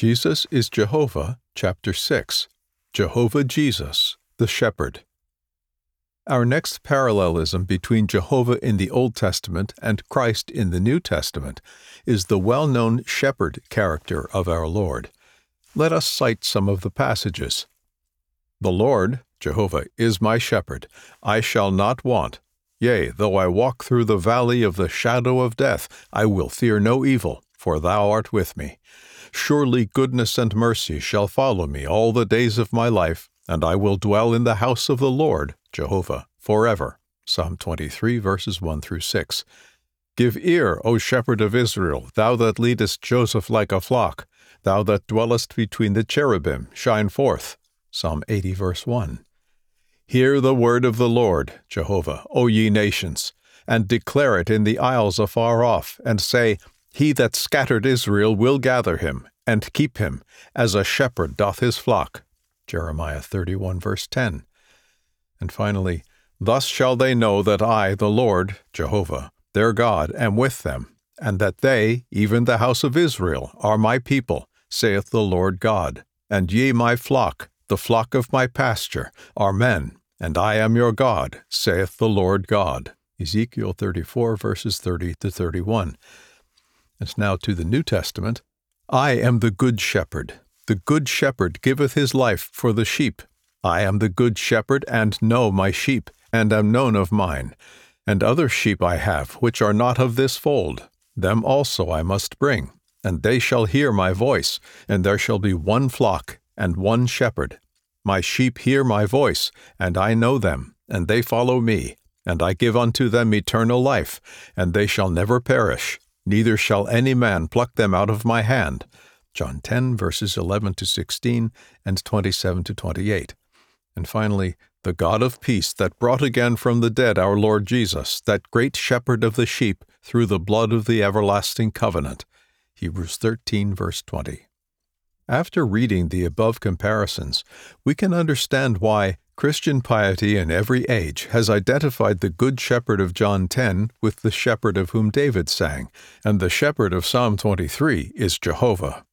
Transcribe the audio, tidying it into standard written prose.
Jesus is Jehovah, Chapter 6. Jehovah Jesus, the Shepherd. Our next parallelism between Jehovah in the Old Testament and Christ in the New Testament is the well-known shepherd character of our Lord. Let us cite some of the passages. The Lord, Jehovah, is my shepherd. I shall not want. Yea, though I walk through the valley of the shadow of death, I will fear no evil, for thou art with me. Surely goodness and mercy shall follow me all the days of my life, and I will dwell in the house of the Lord, Jehovah, forever. Psalm 23, verses 1 through 6. Give ear, O shepherd of Israel, thou that leadest Joseph like a flock, thou that dwellest between the cherubim, shine forth. Psalm 80, verse 1. Hear the word of the Lord, Jehovah, O ye nations, and declare it in the isles afar off, and say, He that scattered Israel will gather him, and keep him, as a shepherd doth his flock. Jeremiah 31, verse 10. And finally, Thus shall they know that I, the Lord, Jehovah, their God, am with them, and that they, even the house of Israel, are my people, saith the Lord God. And ye my flock, the flock of my pasture, are men, and I am your God, saith the Lord God. Ezekiel 34, verses 30 to 31. And now to the New Testament. I am the good shepherd. The good shepherd giveth his life for the sheep. I am the good shepherd, and know my sheep, and am known of mine. And other sheep I have, which are not of this fold. Them also I must bring, and they shall hear my voice, and there shall be one flock, and one shepherd. My sheep hear my voice, and I know them, and they follow me, and I give unto them eternal life, and they shall never perish, neither shall any man pluck them out of my hand. John 10, verses 11 to 16, and 27 to 28. And finally, the God of peace that brought again from the dead our Lord Jesus, that great shepherd of the sheep, through the blood of the everlasting covenant. Hebrews 13, verse 20. After reading the above comparisons, we can understand why Christian piety in every age has identified the Good Shepherd of John 10 with the shepherd of whom David sang, and the shepherd of Psalm 23 is Jehovah.